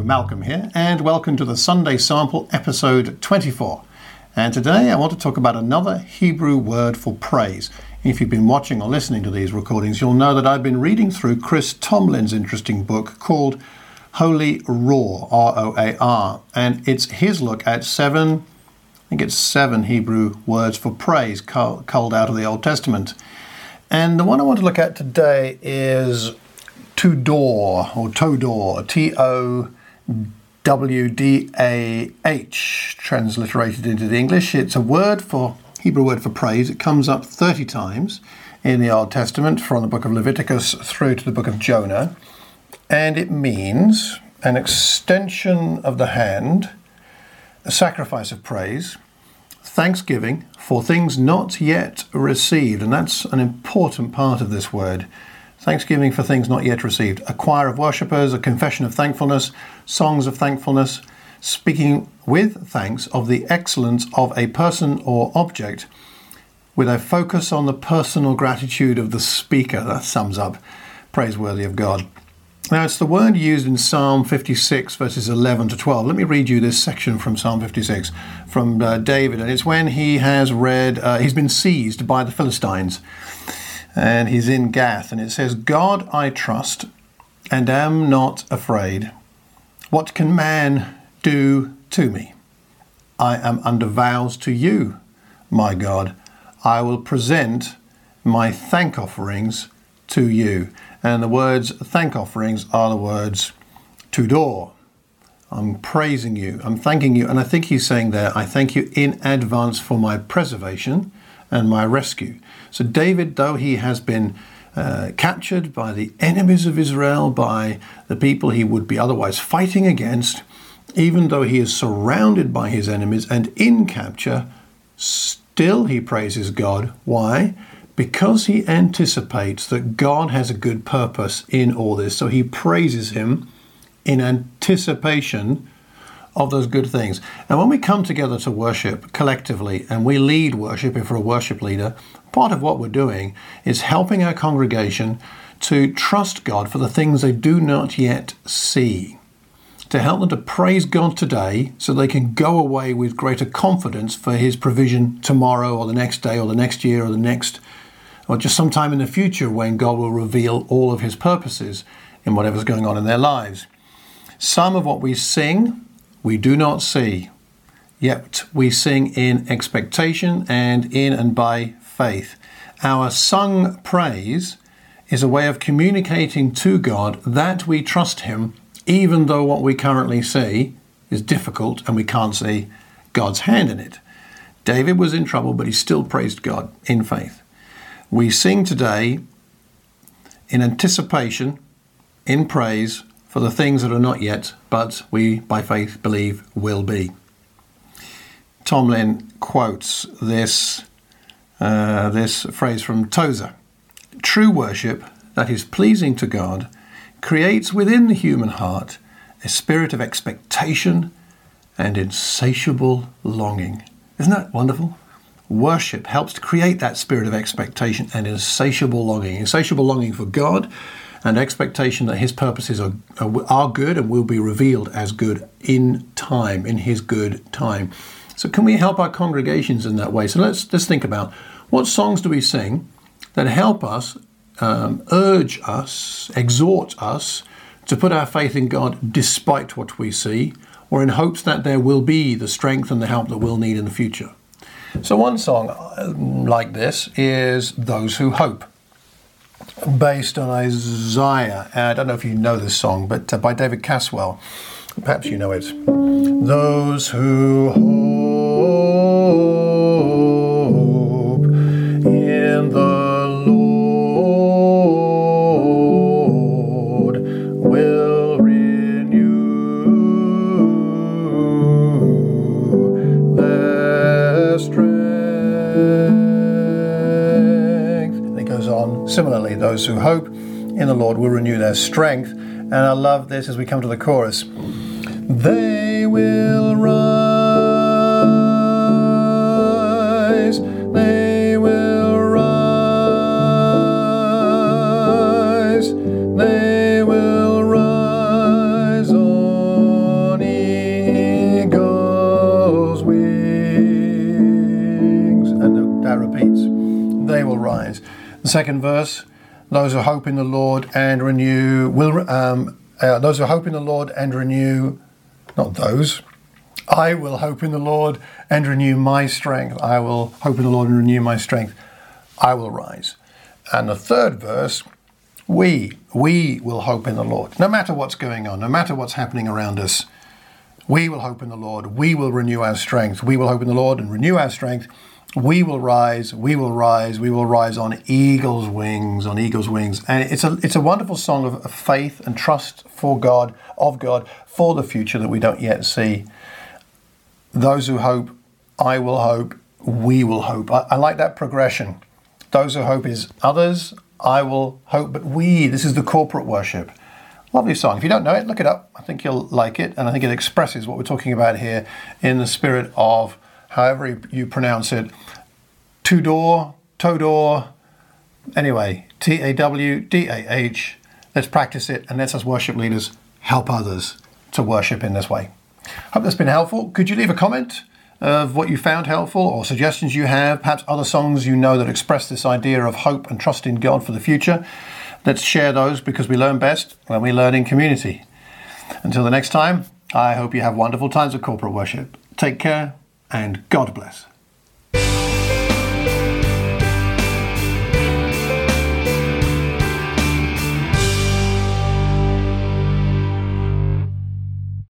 Malcolm here, and welcome to the Sunday Sample, episode 24. And today I want to talk about another Hebrew word for praise. If you've been watching or listening to these recordings, you'll know that I've been reading through Chris Tomlin's interesting book called Holy Roar, R-O-A-R, and it's his look at seven Hebrew words for praise culled out of the Old Testament. And the one I want to look at today is Tudor, or Todor, T-O-W-D-A-H, transliterated into the English. It's a Hebrew word for praise. It comes up 30 times in the Old Testament, from the book of Leviticus through to the book of Jonah. And it means an extension of the hand, a sacrifice of praise, thanksgiving for things not yet received. And that's an important part of this word. Thanksgiving for things not yet received. A choir of worshippers, a confession of thankfulness, songs of thankfulness, speaking with thanks of the excellence of a person or object, with a focus on the personal gratitude of the speaker. That sums up praiseworthy of God. Now, it's the word used in Psalm 56, verses 11 to 12. Let me read you this section from Psalm 56 from David. And it's when he has he's been seized by the Philistines. And he's in Gath, and it says, God I trust, and am not afraid. What can man do to me? I am under vows to you, my God. I will present my thank offerings to you. And the words thank offerings are the words Tudor. I'm praising you, I'm thanking you. And I think he's saying there, I thank you in advance for my preservation and my rescue. So David, though he has been captured by the enemies of Israel, by the people he would be otherwise fighting against, even though he is surrounded by his enemies and in capture, still he praises God. Why? Because he anticipates that God has a good purpose in all this. So he praises him in anticipation of those good things. And when we come together to worship collectively and we lead worship, if we're a worship leader, part of what we're doing is helping our congregation to trust God for the things they do not yet see, to help them to praise God today so they can go away with greater confidence for his provision tomorrow or the next day or the next year or just sometime in the future when God will reveal all of his purposes in whatever's going on in their lives. Some of what we sing, we do not see, yet we sing in expectation and in and by faith. Our sung praise is a way of communicating to God that we trust him, even though what we currently see is difficult and we can't see God's hand in it. David was in trouble, but he still praised God in faith. We sing today in anticipation, in praise, for the things that are not yet, but we, by faith, believe will be. Tomlin quotes this phrase from Tozer. True worship that is pleasing to God creates within the human heart a spirit of expectation and insatiable longing. Isn't that wonderful? Worship helps to create that spirit of expectation and insatiable longing for God, and expectation that his purposes are good and will be revealed as good in time, in his good time. So can we help our congregations in that way? So let's think about what songs do we sing that help us, urge us, exhort us to put our faith in God despite what we see, or in hopes that there will be the strength and the help that we'll need in the future. So one song like this is Those Who Hope, based on Isaiah. I don't know if you know this song, but by David Caswell. Perhaps you know it. Those who hope in the Lord will renew their strength. And it goes on. Similarly, those who hope in the Lord will renew their strength. And I love this as we come to the chorus. They will rise, they will rise, they will rise on that repeats. They will rise. The second verse, those who hope in the Lord and renew, those who hope in the Lord and renew, not those, I will hope in the Lord and renew my strength. I will hope in the Lord and renew my strength. I will rise. And the third verse, we will hope in the Lord. No matter what's going on, no matter what's happening around us, we will hope in the Lord. We will renew our strength. We will hope in the Lord and renew our strength. We will rise. We will rise. We will rise on eagle's wings, on eagle's wings. And it's a wonderful song of faith and trust for God, of God, for the future that we don't yet see. Those who hope, I will hope, we will hope. I like that progression. Those who hope is others, I will hope, but we, this is the corporate worship. Lovely song. If you don't know it, look it up. I think you'll like it. And I think it expresses what we're talking about here in the spirit of, however you pronounce it, Tudor, Todor, anyway, Tawdah. Let's practice it and let's, as worship leaders, help others to worship in this way. Hope that's been helpful. Could you leave a comment of what you found helpful or suggestions you have, perhaps other songs you know that express this idea of hope and trust in God for the future? Let's share those, because we learn best when we learn in community. Until the next time, I hope you have wonderful times of corporate worship. Take care and God bless.